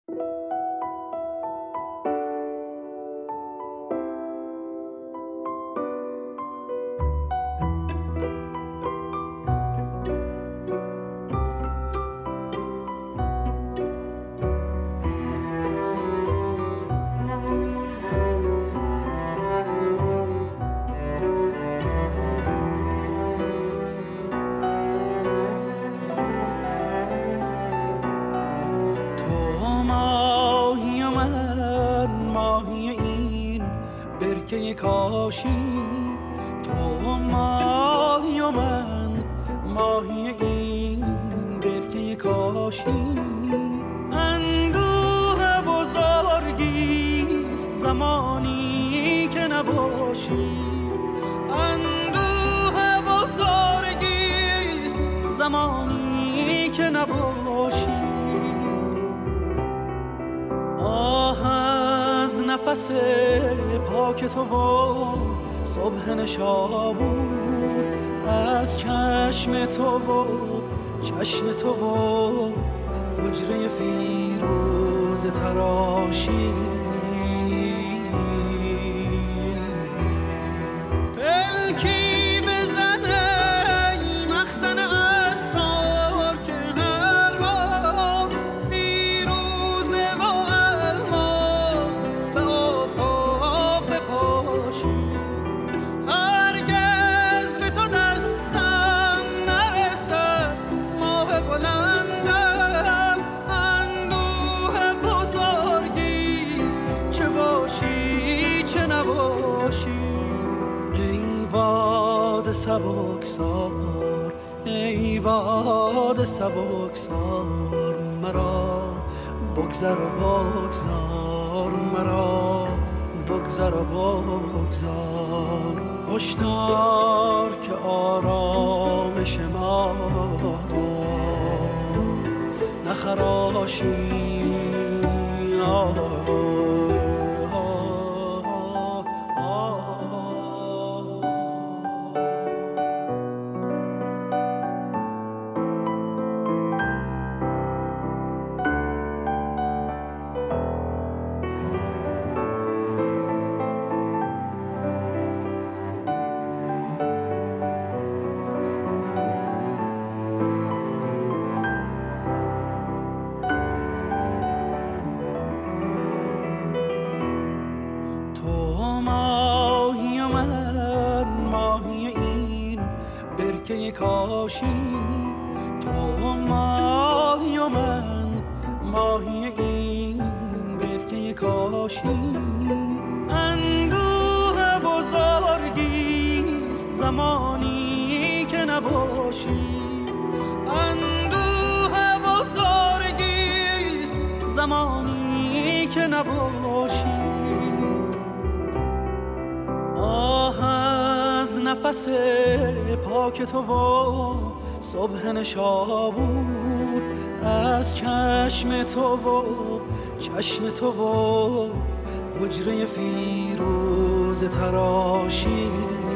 کاشی تو ماهی و من ماهی این برکه کاشی اندوه بزرگیست زمانی که نباشی اندوه بزرگیست زمانی که نباشی آه از نفس پاک تو و صبح نشابور از چشم تو و چشم تو و حجره فیروز تراشی پلکی بزنه مخزن اسرار که هر بار فیروزه و الماس به آفاق بپاشی هرگز به تو دستم نرسد ماه بلندم اندوه بزرگیست چه باشی چه نباشی ای باد سبکسار ای باد سبکسار مرا بگذر و بگذار مرا بگذر و بگذار هشدار که آرامش ما را نخراشی کاشی تو ماهی و من ماهی این برکه کاشی اندوه بزرگیست زمانی که نباشی اندوه بزرگیست زمانی که نباشی آه از نفس پاک تو و صبح نشابور از چشم تو و چشم تو و حجره فیروز تراشی